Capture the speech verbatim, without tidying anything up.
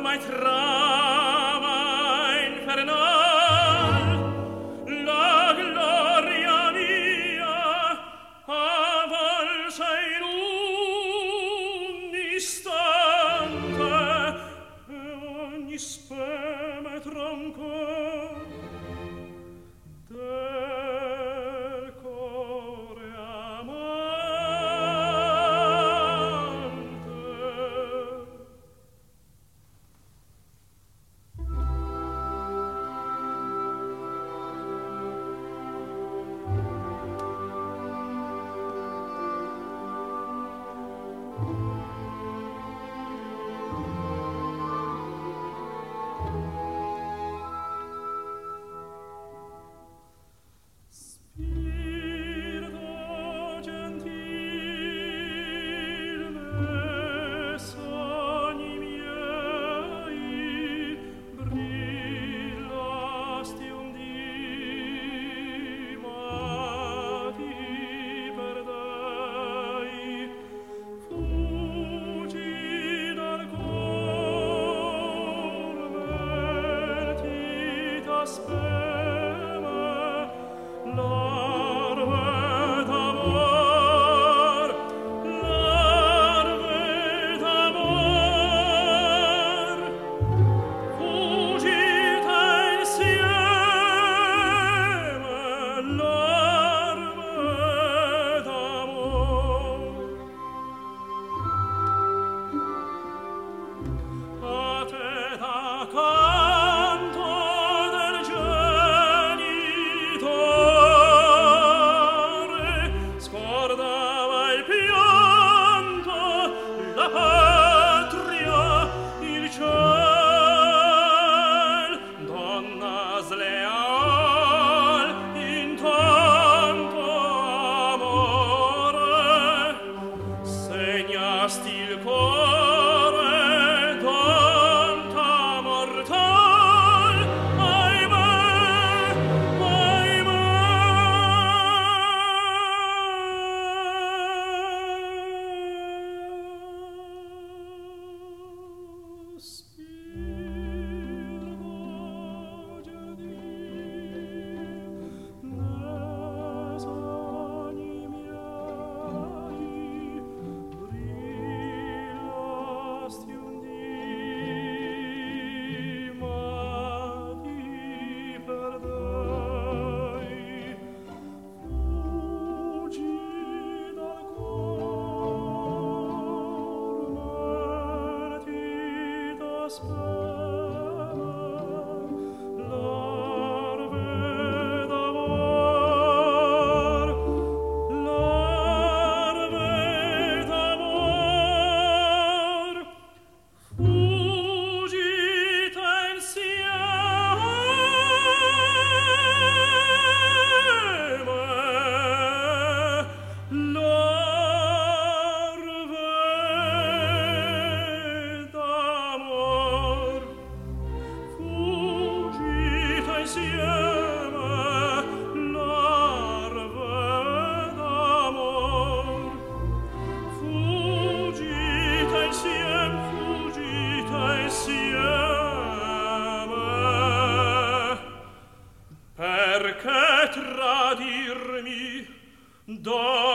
ormai trama infernal la gloria mia avvalsa in un istante e ogni speme troncò del core amante. Spirito gentil, ne sogni miei, brillasti un dì, ma ti perdei. Fuggi dal cor, menti t'aspeme, larve d'amor, larve d'amor, fuggite insieme, larve d'amor. A te da canto del genitore scordava il pianto, la patria, il ciel, donna sleal, intanto amore, segnasti il cuore d'onta mortal, ahimè, ahimè. Spirito gentil, ne sogni miei, brillasti un dì, ma ti perdei. Fuggi dal cor, menti t'aspeme, larve d'amor, larve d'amor, fuggite insieme, larve d'amor, fuggite insieme, larve d'amor, fuggite insieme, fuggite insieme. Perché tradirmi, donna